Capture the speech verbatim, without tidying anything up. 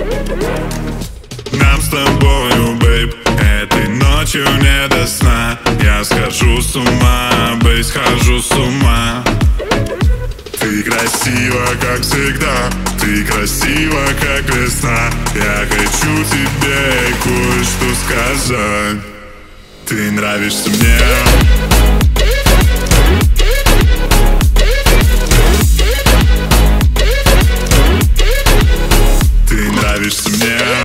Нам с тобою, бейб, этой ночью не до сна. Я схожу с ума, бейс, схожу с ума. Ты красива, как всегда, ты красива, как весна. Я хочу тебе кое-что сказать. Ты нравишься мне.